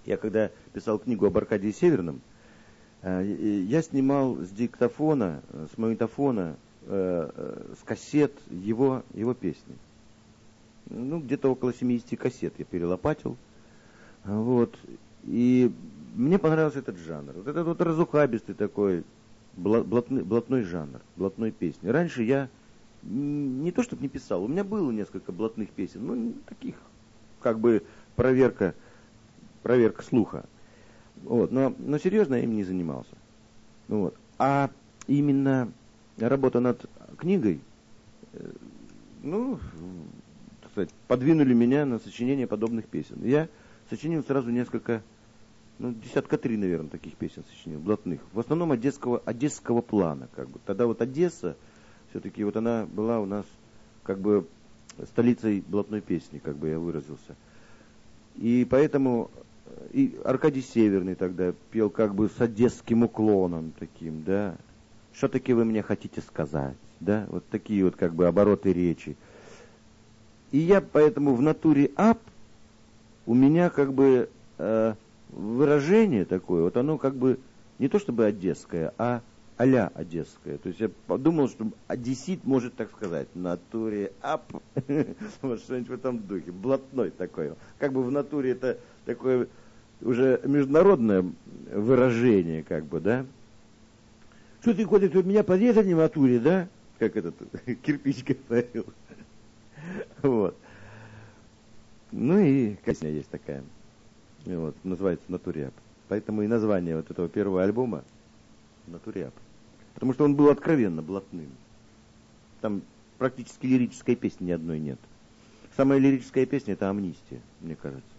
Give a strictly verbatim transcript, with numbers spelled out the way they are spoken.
Я когда писал книгу об Аркадии Северном, я снимал с диктофона, с магнитофона, с кассет его, его песни. Ну, где-то около семидесяти кассет я перелопатил. Вот. И мне понравился этот жанр. Вот этот вот разухабистый такой, блатной, блатной жанр, блатной песни. Раньше я не то чтобы не писал, у меня было несколько блатных песен, ну, таких, как бы, проверка, проверка слуха. Вот. Но, но серьезно я им не занимался. Вот. А именно работа над книгой, ну, так сказать, подвинули меня на сочинение подобных песен. Я сочинил сразу несколько, ну, десятка три, наверное, таких песен сочинил, блатных. В основном одесского, одесского плана, как бы. Тогда вот Одесса, все-таки вот она была у нас, как бы, столицей блатной песни, как бы я выразился. И поэтому и Аркадий Северный тогда пел как бы с одесским уклоном таким, да. Что таки вы мне хотите сказать, да? Вот такие вот как бы обороты речи. И я поэтому в натуре ап у меня как бы э, выражение такое, вот оно как бы не то чтобы одесское, а а-ля одесское. То есть я подумал, что одессит может так сказать, в натуре ап, вот что-нибудь в этом духе, блатной такой. Как бы в натуре это такое уже международное выражение, как бы, да. Что ты ходишь, у меня подъезд в натуре, да? Как этот кирпич говорил. Вот. Ну и песня есть такая. Вот, называется «Натуряп». Поэтому и название вот этого первого альбома «Натуряп». Потому что он был откровенно блатным. Там практически лирической песни ни одной нет. Самая лирическая песня — это «Амнистия», мне кажется.